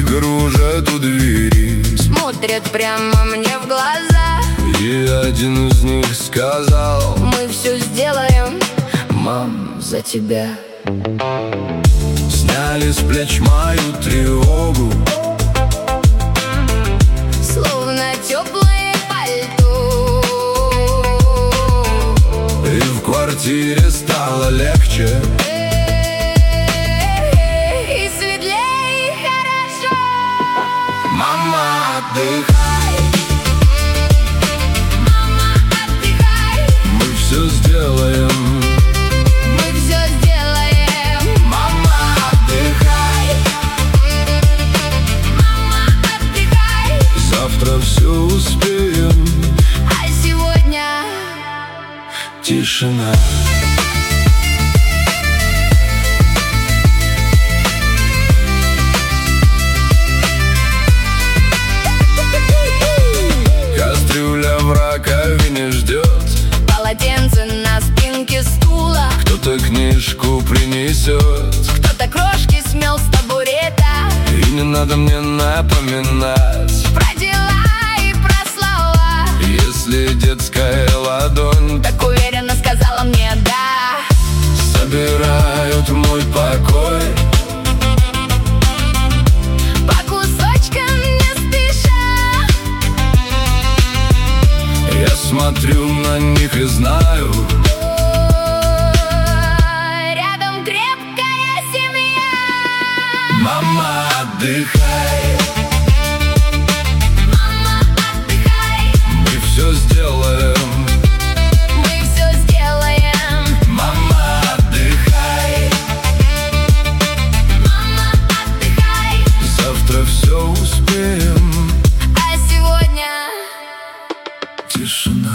кружат у двери, смотрят прямо мне в глаза. и один из них сказал: мы все сделаем, мам, за тебя. Сняли с плеч мою тревогу, словно теплое пальто, и в квартире стало легче, и светлее, и хорошо. мама, отдыхай, Мама, отдыхай, мы все сделаем. мы все сделаем. Мама, отдыхай, Мама, отдыхай, завтра все успеем. а сегодня Тишина. Кастрюля в раковине ждет, полотенце на спинке стула, кто-то книжку принесет, кто-то крошки смел с табурета. и не надо мне напоминать, Про дела и про слова, если детская ладонь так уверенно сказала мне да. собирают мой покой. По кусочкам не спеша, Я смотрю на них и знаю, рядом крепкая семья. мама, отдыхай, Мама, отдыхай, мы все сделаем. мы все сделаем. Мама, отдыхай, Мама, отдыхай, завтра все успеем. а сегодня Тишина.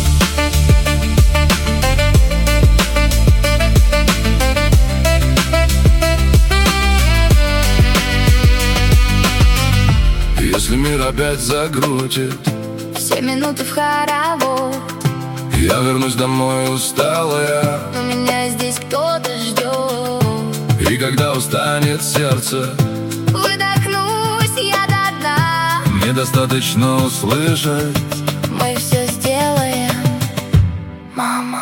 Если мир опять закрутит, все минуты в хоровод, я вернусь домой усталая, но меня здесь кто-то ждет. и когда устанет сердце, Выдохнусь я до дна, мне достаточно услышать: мы все сделаем, мама.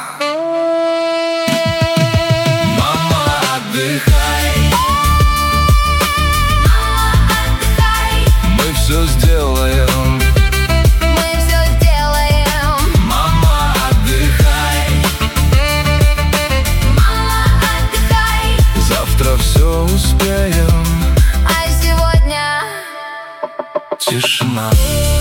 мама, отдыхай, мы все сделаем. Мы все сделаем. Мама, отдыхай, Мама, отдыхай, завтра все успеем. а сегодня Тишина.